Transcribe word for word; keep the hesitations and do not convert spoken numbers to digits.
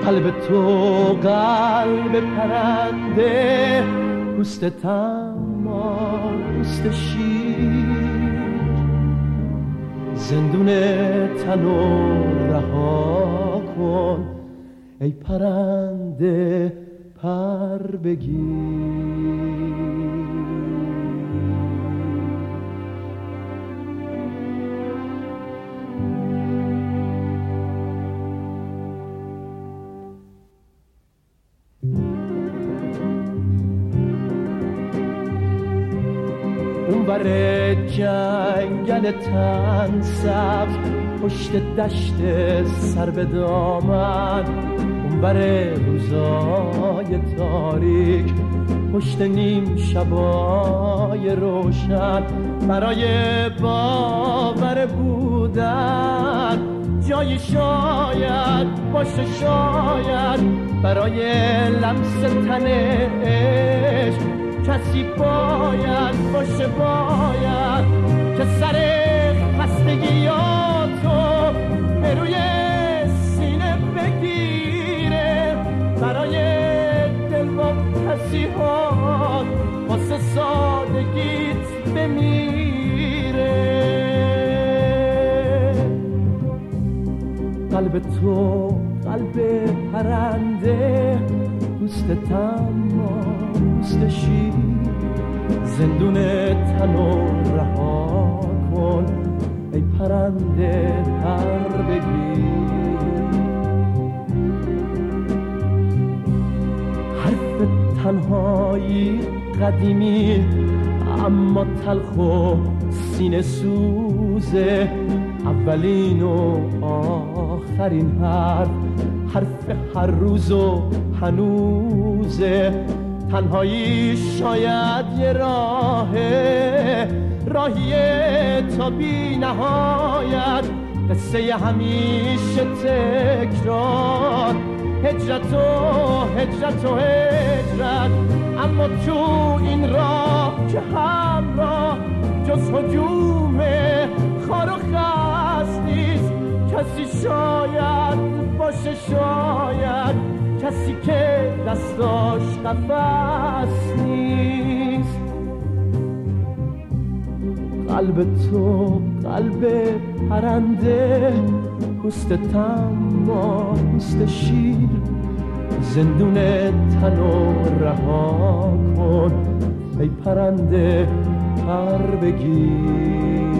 قلب تو قلب پرنده، پوست تما پوست شیر، زندون تنو رها کن ای پرنده پر بگیر. اونور جنگل تن سبز پشت دشت سر به دامن، اونور روزای تاریک پشت نیم شبای روشن، برای باور بودن جایی شاید باشه، شاید برای لمس تن عشق کسی باید باشه، باید که سر خستگیاتو به روی سینه بگیره، برای دل با پسیحات واسه سادگیت بمیره. قلب تو قلب پرنده، پوست تما پوست شیر، زندون تنو رها کن ای پرنده پر بگیر. حرف تنهایی قدیمی اما تلخ و سینه سوزه، اولین و آخرین حرف حرف هر روز و هنوزه. تنهایی شاید یه راهه، راهیه تا بی نهایت، قصه همیشه تکرار، هجرت و هجرت و هجرت. اما تو این راه که همراه جز هجوم خار و خس نیست کسی، شاید باشه، شاید کسی که دستاش قفس نیست. قلب تو قلب پرنده، پوست تما پوست شیر، زندون تنو رها کن ای پرنده پر بگیر.